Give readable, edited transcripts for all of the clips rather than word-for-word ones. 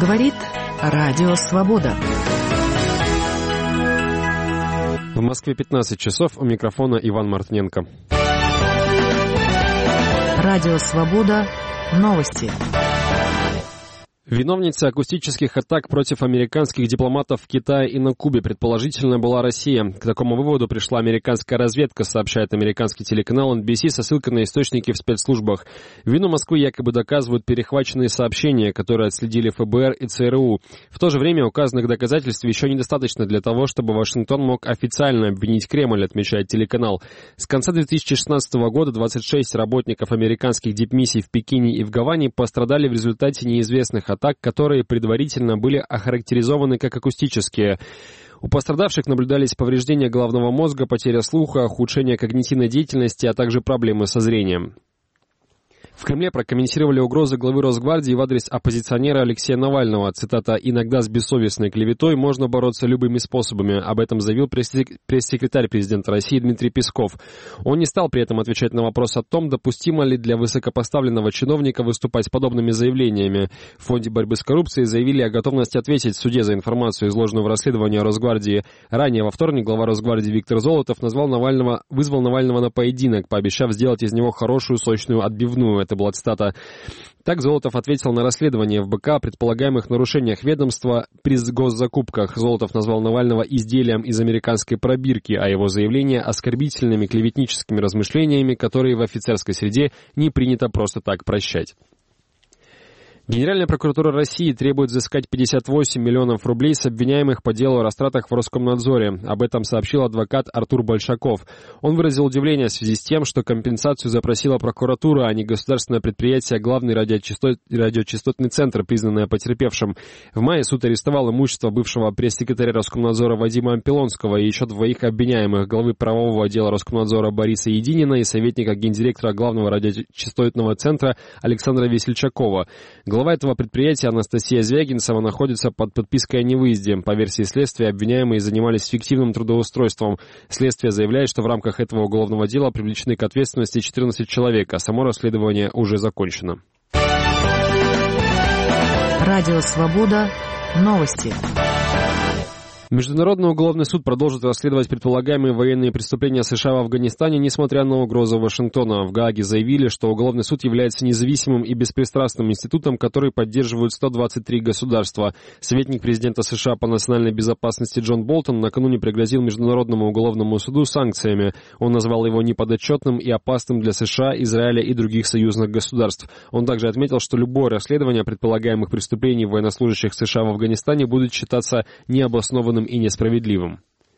Говорит Радио Свобода. В Москве 15 часов. У микрофона Иван Мартыненко. Радио Свобода. Новости. Виновницей акустических атак против американских дипломатов в Китае и на Кубе предположительно была Россия. К такому выводу пришла американская разведка, сообщает американский телеканал NBC со ссылкой на источники в спецслужбах. Вину Москвы якобы доказывают перехваченные сообщения, которые отследили ФБР и ЦРУ. В то же время указанных доказательств еще недостаточно для того, чтобы Вашингтон мог официально обвинить Кремль, отмечает телеканал. С конца 2016 года 26 работников американских дипмиссий в Пекине и в Гаване пострадали в результате неизвестных атак, которые предварительно были охарактеризованы как акустические. У пострадавших наблюдались повреждения головного мозга, потеря слуха, ухудшение когнитивной деятельности, а также проблемы со зрением. В Кремле прокомментировали угрозы главы Росгвардии в адрес оппозиционера Алексея Навального. Цитата: «Иногда с бессовестной клеветой можно бороться любыми способами». Об этом заявил пресс-секретарь президента России Дмитрий Песков. Он не стал при этом отвечать на вопрос о том, допустимо ли для высокопоставленного чиновника выступать с подобными заявлениями. В Фонде борьбы с коррупцией заявили о готовности ответить в суде за информацию, изложенную в расследовании Росгвардии. Ранее во вторник глава Росгвардии Виктор Золотов вызвал Навального на поединок, пообещав сделать из него хорошую сочную отбивную. Это была цитата. Так Золотов ответил на расследование ФБК о предполагаемых нарушениях ведомства при госзакупках. Золотов назвал Навального изделием из американской пробирки, а его заявление оскорбительными клеветническими размышлениями, которые в офицерской среде не принято просто так прощать. Генеральная прокуратура России требует взыскать 58 миллионов рублей с обвиняемых по делу о растратах в Роскомнадзоре. Об этом сообщил адвокат Артур Большаков. Он выразил удивление в связи с тем, что компенсацию запросила прокуратура, а не государственное предприятие «Главный радиочастотный центр», признанное потерпевшим. В мае суд арестовал имущество бывшего пресс-секретаря Роскомнадзора Вадима Ампилонского и еще двоих обвиняемых: главы правового отдела Роскомнадзора Бориса Единина и советника гендиректора Главного радиочастотного центра Александра Весельчакова. Глава этого предприятия Анастасия Звягинцева находится под подпиской о невыезде. По версии следствия, обвиняемые занимались фиктивным трудоустройством. Следствие заявляет, что в рамках этого уголовного дела привлечены к ответственности 14 человек, а само расследование уже закончено. Радио Свобода. Новости. Международный уголовный суд продолжит расследовать предполагаемые военные преступления США в Афганистане, несмотря на угрозу Вашингтона. В Гааге заявили, что уголовный суд является независимым и беспристрастным институтом, который поддерживают 123 государства. Советник президента США по национальной безопасности Джон Болтон накануне пригрозил Международному уголовному суду санкциями. Он назвал его неподотчетным и опасным для США, Израиля и других союзных государств. Он также отметил, что любое расследование предполагаемых преступлений военнослужащих США в Афганистане будет считаться необоснованным и несправедливым.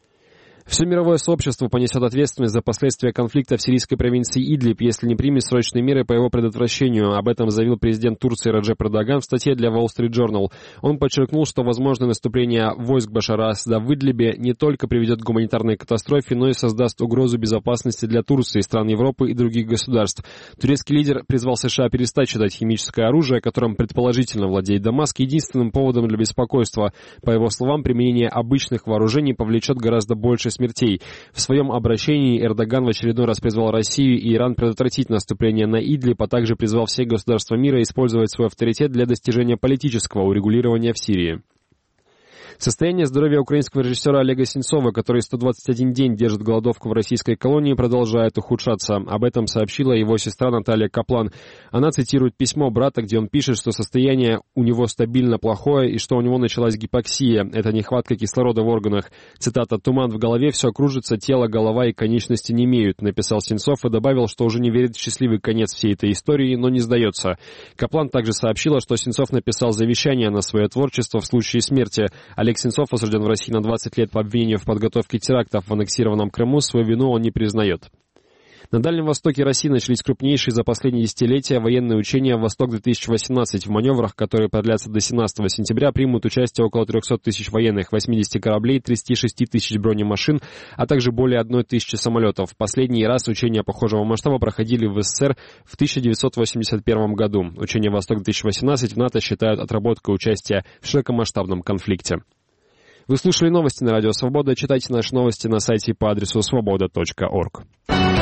Все мировое сообщество понесет ответственность за последствия конфликта в сирийской провинции Идлиб, если не примет срочные меры по его предотвращению. Об этом заявил президент Турции Реджеп Эрдоган в статье для Wall Street Journal. Он подчеркнул, что возможное наступление войск Башара Асада в Идлибе не только приведет к гуманитарной катастрофе, но и создаст угрозу безопасности для Турции, стран Европы и других государств. Турецкий лидер призвал США перестать считать химическое оружие, которым предположительно владеет Дамаск, единственным поводом для беспокойства. По его словам, применение обычных вооружений повлечет гораздо больше смертей. В своем обращении Эрдоган в очередной раз призвал Россию и Иран предотвратить наступление на Идлиб, а также призвал все государства мира использовать свой авторитет для достижения политического урегулирования в Сирии. Состояние здоровья украинского режиссера Олега Сенцова, который 121 день держит голодовку в российской колонии, продолжает ухудшаться. Об этом сообщила его сестра Наталья Каплан. Она цитирует письмо брата, где он пишет, что состояние у него стабильно плохое и что у него началась гипоксия. Это нехватка кислорода в органах. Цитата: «Туман в голове, все кружится, тело, голова и конечности немеют», написал Сенцов и добавил, что уже не верит в счастливый конец всей этой истории, но не сдается. Каплан также сообщила, что Сенцов написал завещание на свое творчество в случае смерти. Олег Сенцов осужден в России на 20 лет по обвинению в подготовке терактов в аннексированном Крыму. Свою вину он не признает. На Дальнем Востоке России начались крупнейшие за последние десятилетия военные учения «Восток-2018». В маневрах, которые продлятся до 17 сентября, примут участие около 300 тысяч военных, 80 кораблей, 36 тысяч бронемашин, а также более 1 тысячи самолетов. Последний раз учения похожего масштаба проходили в СССР в 1981 году. Учения «Восток-2018» в НАТО считают отработкой участия в широкомасштабном конфликте. Вы слушали новости на Радио Свобода. Читайте наши новости на сайте по адресу svoboda.org.